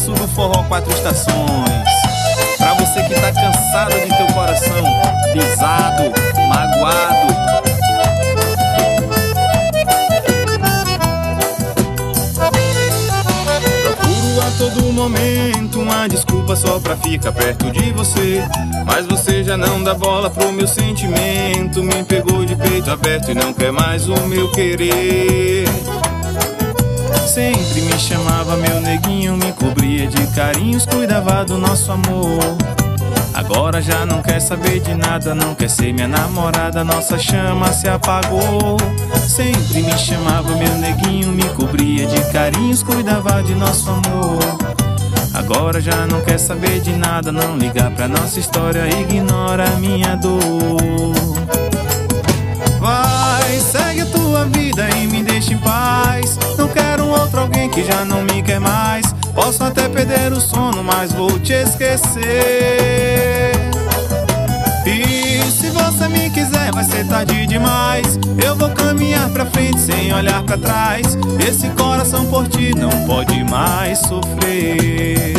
sucesso do forró Quatro Estações. Pra você que tá cansado de teu coração pisado, magoado. Procuro a todo momento uma desculpa só pra ficar perto de você, mas você já não dá bola pro meu sentimento. Me pegou de peito aberto e não quer mais o meu querer. Sempre me chamava meu neguinho, me cobria de carinhos, cuidava do nosso amor. Agora já não quer saber de nada, não quer ser minha namorada, nossa chama se apagou. Sempre me chamava meu neguinho, me cobria de carinhos, cuidava de nosso amor. Agora já não quer saber de nada, não liga pra nossa história, ignora a minha dor. Vai, segue a tua vida e me deixa em paz. Não quero outro alguém que já não me quer mais. Posso até perder o sono, mas vou te esquecer. E se você me quiser, vai ser tarde demais. Eu vou caminhar pra frente sem olhar pra trás. Esse coração por ti não pode mais sofrer.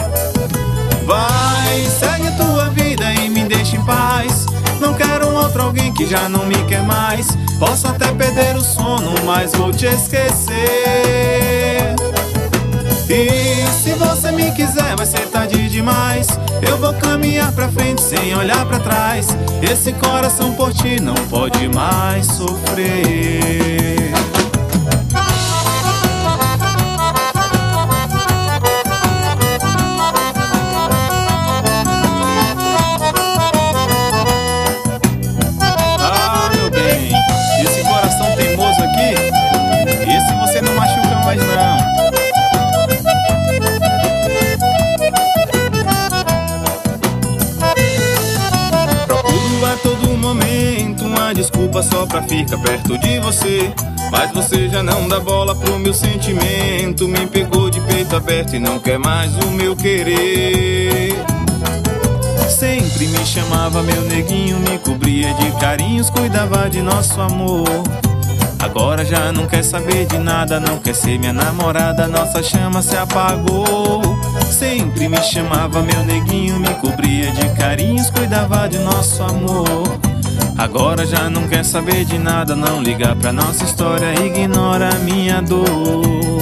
Vai, segue a tua vida e me deixa em paz. Não quero outro alguém que já não me quer mais. Posso até perder o sono, mas vou te esquecer. E se você me quiser, vai ser tarde demais. Eu vou caminhar pra frente sem olhar pra trás. Esse coração por ti não pode mais sofrer. Ah, meu bem, esse coração teimoso aqui, esse você não machuca mais não. A todo momento uma desculpa só pra ficar perto de você, mas você já não dá bola pro meu sentimento. Me pegou de peito aberto e não quer mais o meu querer. Sempre me chamava meu neguinho, me cobria de carinhos, cuidava de nosso amor. Agora já não quer saber de nada, não quer ser minha namorada, nossa chama se apagou. Sempre me chamava meu neguinho, me cobria de carinhos, cuidava de nosso amor. Agora já não quer saber de nada, não liga pra nossa história, ignora a minha dor.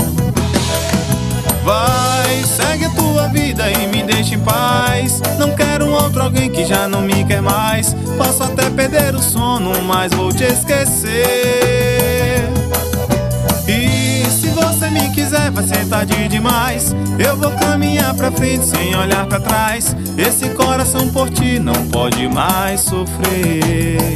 Vai, segue a tua vida e me deixa em paz. Não quero outro alguém que já não me quer mais. Posso até perder o sono, mas vou te esquecer. E se você me quiser, vai ser tarde demais. Eu vou caminhar pra frente sem olhar pra trás. Esse coração por ti não pode mais sofrer.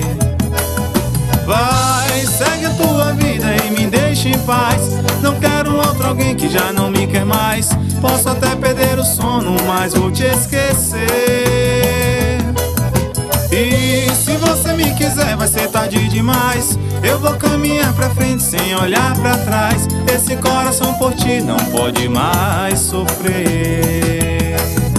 Vai, segue a tua vida e me deixa em paz. Não quero outro alguém que já não me quer mais. Posso até perder o sono, mas vou te esquecer. E se você me quiser, vai ser tarde demais. Eu vou caminhar pra frente sem olhar pra trás. Esse coração por ti não pode mais sofrer.